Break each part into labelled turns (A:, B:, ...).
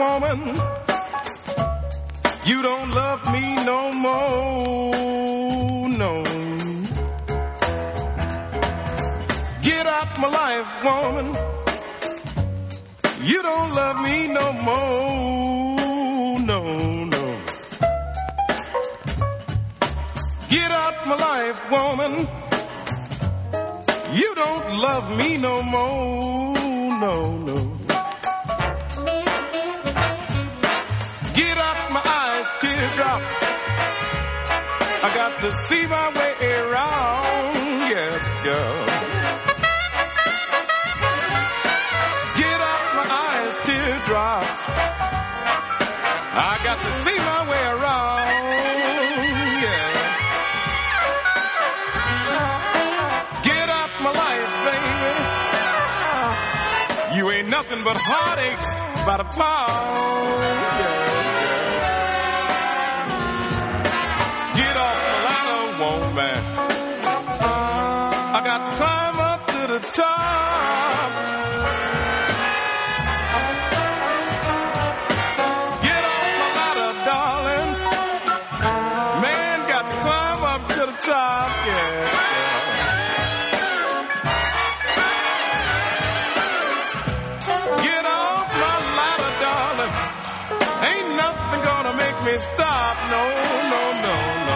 A: woman, you don't love me no more, no. Get out my life, woman, you don't love me no more, no, no. Get out my life, woman, you don't love me no more, no, no. Get out my eyes, teardrops, I got to see my way around, yes, girl. Get out my eyes, teardrops, I got to see my way around, yes. Get out my life, baby, you ain't nothing but heartaches by the pound, yeah. Get off the ladder, woman, I got to climb up to the top. Get off the ladder, darling, man got to climb up to the top, yeah. Get off my ladder, darling, ain't nothing gonna make me stop, no, no, no, no.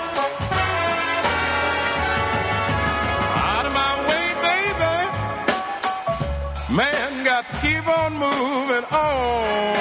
A: Out of my way, baby, man got to keep on moving on.